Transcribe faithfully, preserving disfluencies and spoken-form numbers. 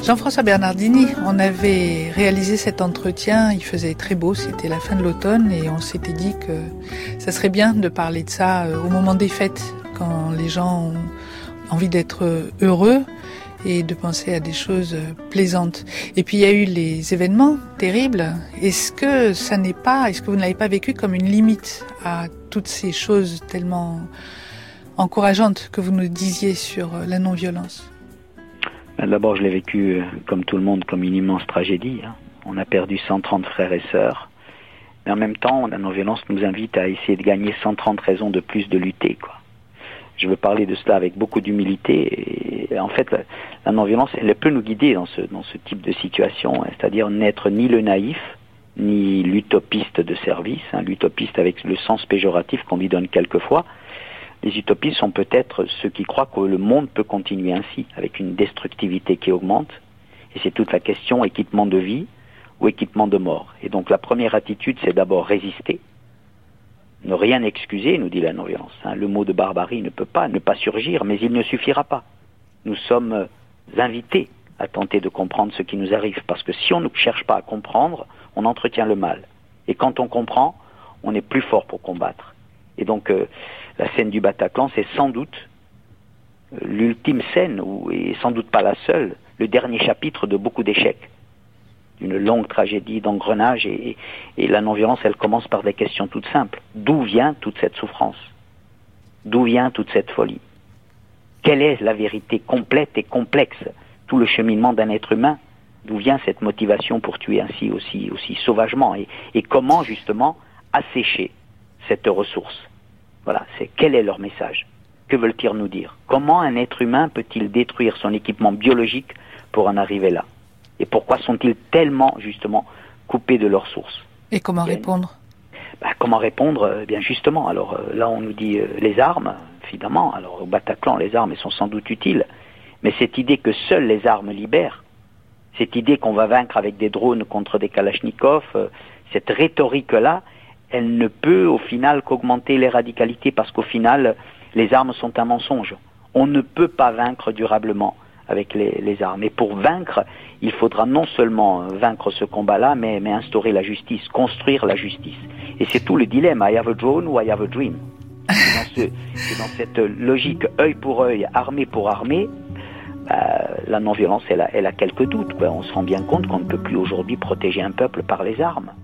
Jean-François Bernardini, on avait réalisé cet entretien, il faisait très beau, c'était la fin de l'automne et on s'était dit que ça serait bien de parler de ça au moment des fêtes, quand les gens ont envie d'être heureux et de penser à des choses plaisantes. Et puis il y a eu les événements terribles. Est-ce que ça n'est pas, est-ce que vous ne l'avez pas vécu comme une limite à toutes ces choses tellement encourageantes que vous nous disiez sur la non-violence ? D'abord, je l'ai vécu, comme tout le monde, comme une immense tragédie. On a perdu cent trente frères et sœurs. Mais en même temps, la non-violence nous invite à essayer de gagner cent trente raisons de plus de lutter, quoi. Je veux parler de cela avec beaucoup d'humilité. Et en fait, la, la non-violence, elle peut nous guider dans ce, dans ce type de situation. C'est-à-dire n'être ni le naïf, ni l'utopiste de service. Hein, l'utopiste avec le sens péjoratif qu'on lui donne quelquefois. Les utopistes sont peut-être ceux qui croient que le monde peut continuer ainsi, avec une destructivité qui augmente. Et c'est toute la question équipement de vie ou équipement de mort. Et donc la première attitude, c'est d'abord résister. Ne rien excuser, nous dit la non-violence. Hein. Le mot de barbarie ne peut pas ne pas surgir, mais il ne suffira pas. Nous sommes invités à tenter de comprendre ce qui nous arrive, parce que si on ne cherche pas à comprendre, on entretient le mal. Et quand on comprend, on est plus fort pour combattre. Et donc, euh, la scène du Bataclan, c'est sans doute euh, l'ultime scène, ou, et sans doute pas la seule, le dernier chapitre de beaucoup d'échecs, d'une longue tragédie d'engrenage, et, et la non-violence, elle commence par des questions toutes simples. D'où vient toute cette souffrance ? D'où vient toute cette folie ? Quelle est la vérité complète et complexe ? Tout le cheminement d'un être humain, d'où vient cette motivation pour tuer ainsi aussi, aussi sauvagement ? Et, et comment, justement, assécher cette ressource ? Voilà, c'est quel est leur message ? Que veulent-ils nous dire ? Comment un être humain peut-il détruire son équipement biologique pour en arriver là ? Et pourquoi sont-ils tellement, justement, coupés de leur source ? Et comment répondre ? Bah, comment répondre ? Eh bien, justement, alors euh, là, on nous dit euh, les armes, évidemment. Alors, au Bataclan, les armes, elles sont sans doute utiles. Mais cette idée que seules les armes libèrent, cette idée qu'on va vaincre avec des drones contre des kalachnikovs, euh, cette rhétorique-là, elle ne peut au final qu'augmenter les radicalités, parce qu'au final, les armes sont un mensonge. On ne peut pas vaincre durablement avec les, les armes. Et pour vaincre, il faudra non seulement vaincre ce combat-là, mais, mais instaurer la justice, construire la justice. Et c'est tout le dilemme, I have a drone ou I have a dream. C'est dans, ce, c'est dans cette logique œil pour œil, armée pour armée, bah, la non-violence, elle a, elle a quelques doutes, quoi. On se rend bien compte qu'on ne peut plus aujourd'hui protéger un peuple par les armes.